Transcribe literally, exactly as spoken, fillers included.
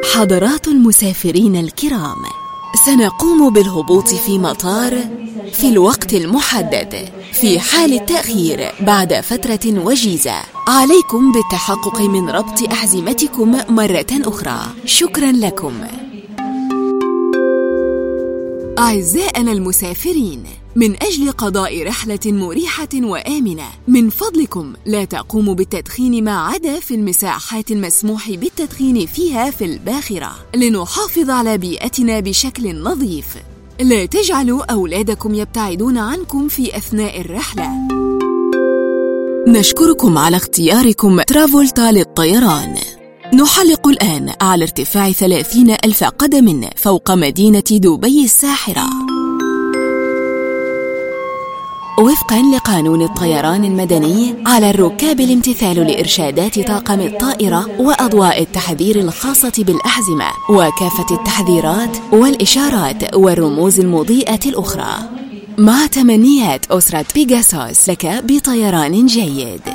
حضرات المسافرين الكرام، سنقوم بالهبوط في مطار في الوقت المحدد في حال التأخير بعد فترة وجيزة. عليكم بالتحقق من ربط أحزمتكم مرة أخرى. شكرا لكم. أعزائنا المسافرين، من أجل قضاء رحلة مريحة وآمنة، من فضلكم لا تقوموا بالتدخين ما عدا في المساحات المسموح بالتدخين فيها في الباخرة، لنحافظ على بيئتنا بشكل نظيف. لا تجعلوا أولادكم يبتعدون عنكم في أثناء الرحلة. نشكركم على اختياركم ترافولتا للطيران. نحلق الآن على ارتفاع ثلاثين ألف قدم فوق مدينة دبي الساحرة. وفقاً لقانون الطيران المدني، على الركاب الامتثال لإرشادات طاقم الطائرة وأضواء التحذير الخاصة بالأحزمة وكافة التحذيرات والإشارات والرموز المضيئة الأخرى. مع تمنيات أسرة بيغاسوس لك بطيران جيد.